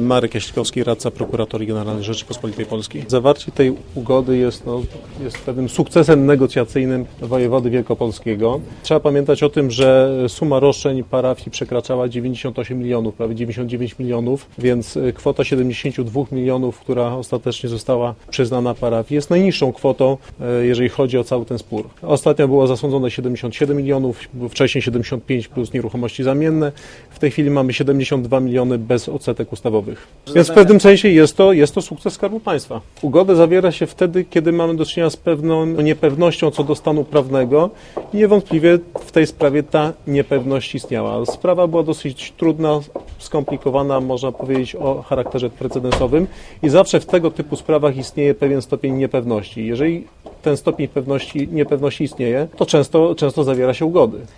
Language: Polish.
Marek Jaślikowski, radca Prokuratorii Generalnej Rzeczypospolitej Polskiej. Zawarcie tej ugody jest pewnym sukcesem negocjacyjnym wojewody wielkopolskiego. Trzeba pamiętać o tym, że suma roszczeń parafii przekraczała 98 milionów, prawie 99 milionów, więc kwota 72 milionów, która ostatecznie została przyznana parafii, jest najniższą kwotą, jeżeli chodzi o cały ten spór. Ostatnio było zasądzone 77 milionów, wcześniej 75 plus nieruchomości zamienne. W tej chwili mamy 72 miliony bez odsetek ustawowych. Więc w pewnym sensie jest to sukces Skarbu Państwa. Ugodę zawiera się wtedy, kiedy mamy do czynienia z pewną niepewnością co do stanu prawnego i niewątpliwie w tej sprawie ta niepewność istniała. Sprawa była dosyć trudna, skomplikowana, można powiedzieć o charakterze precedensowym i zawsze w tego typu sprawach istnieje pewien stopień niepewności. Jeżeli ten stopień niepewności istnieje, to często zawiera się ugody.